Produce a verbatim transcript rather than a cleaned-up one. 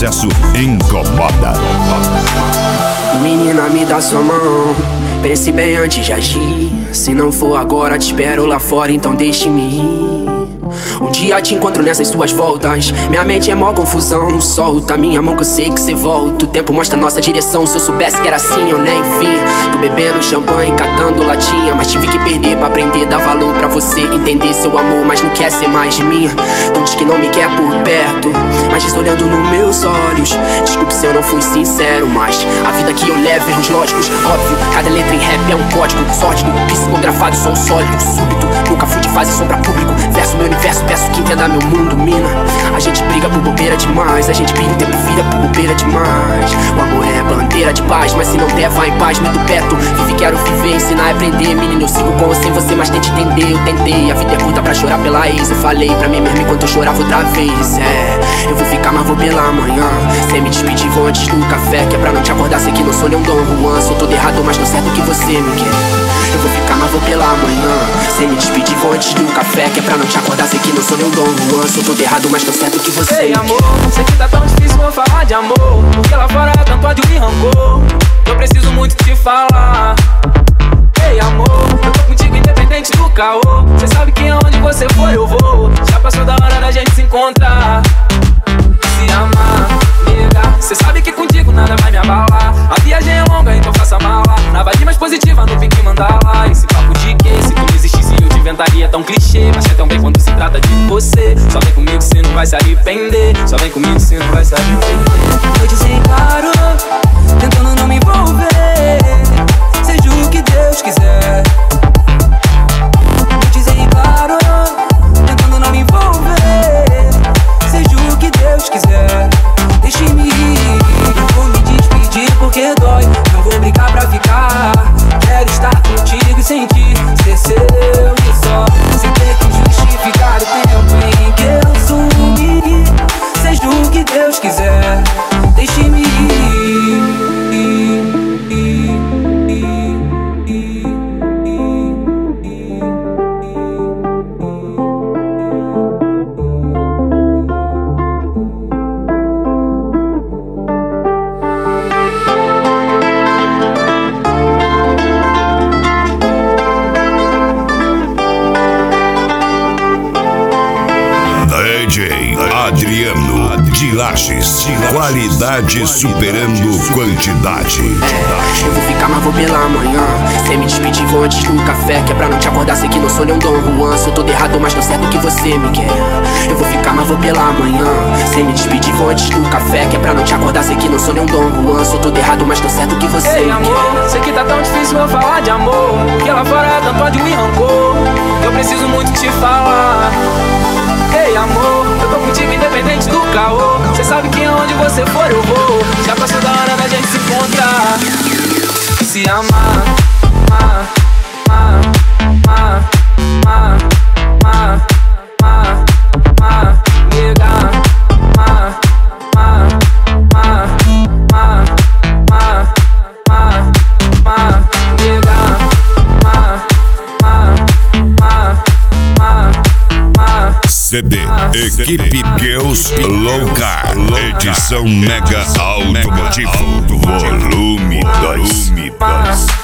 sucesso incomoda. Menina, me dá sua mão, pense bem antes de agir. Se não for agora, te espero lá fora, então deixe-me ir. Um dia te encontro nessas suas voltas, minha mente é mó confusão. Solta minha mão que eu sei que cê volta. O tempo mostra nossa direção, se eu soubesse que era assim eu nem vi. Tô bebendo champanhe, catando latinha, mas tive que perder pra aprender, dar valor pra você entender seu amor, mas não quer ser mais de mim. Não diz que não me quer por perto, mas diz olhando nos meus olhos. Desculpe se eu não fui sincero, mas a vida que eu levo, erros lógicos, óbvio. Cada letra em rap é um código sórdido, psicografado, sou sólido, súbito. Nunca fui de fazer som pra público, verso meu universo, peço que entenda meu mundo, mina. A gente briga por bobeira demais, a gente pira o tempo vira por bobeira demais. O amor é bandeira de paz, mas se não der, vai em paz, meto perto. Vive, quero viver, ensinar e aprender. Menino, eu sigo com ou sem você, mas tente entender. Eu tentei, a vida é curta pra chorar pela ex. Eu falei pra mim mesmo enquanto eu chorava outra vez. É, eu vou ficar, mas vou pela manhã. Sem me despedir, vou antes do café, que é pra não te acordar, sei que não sou nem um Dom Juan. Sou todo errado, mas tô certo que você me quer. Eu vou ficar, mas vou pela manhã. Sem me despedir, vou antes do café, que é pra não te acordar, sei que não sou nem um Dom Juan. Sou todo errado, mas tô certo que você Ei, me amor, quer. sei que tá tão difícil, vou falar de amor, porque lá fora é tanto ódio e rancor. Eu preciso muito te falar. Ei, amor, eu tô contigo independente do caô. Cê sabe que aonde você for eu vou. Já passou da hora da gente se encontrar, se amar, nega. Cê sabe que contigo nada vai me abalar. A viagem é longa, então faça mala. Na vibe mais positiva, no pique mandala. Esse papo de que se tu não existisse eu te inventaria tão clichê. Mas é tão bem quando se trata de você. Só vem comigo, cê não vai se arrepender. Só vem comigo, cê não vai se arrepender. Noite sem claro, tentando não me envolver. Seja o que Deus quiser. Noite sem claro, tentando não me envolver. Seja o que Deus quiser. Deixe-me ir, não vou me despedir porque dói. Não vou brigar pra ficar. Quero estar contigo e sentir ser seu e só. Sem ter que justificar o tempo em que eu sumi. Seja o que Deus quiser. Deixe-me ir. D J Adriano de Lages, qualidade superando quantidade. É, eu vou ficar, mas vou pela manhã. Sem me despedir, vou antes do café, que é pra não te acordar, sei que não sou nem um Dom Juan. Sou todo errado, mas tô certo que você me quer. Eu vou ficar, mas vou pela manhã. Sem me despedir, vou antes do café, que é pra não te acordar, sei que não sou nem um Dom Juan. Sou todo errado, mas tô certo que você Ei, me amor, quer. sei que tá tão difícil eu falar de amor, porque lá fora é tanto ódio e rancor. Eu preciso muito te falar. Ei, amor, eu tô contigo independente do caô. Cê sabe que aonde você for eu vou. Já passou da hora da gente se encontrar, se amar, amar, amar, amar, amar, amar, amar, amar, nega, amar, amar, amar, amar, amar, amar, amar, nega, amar, amar, amar, amar, amar. C D Equipe Girls Low Car, edição Mega Automotivo, volume dois.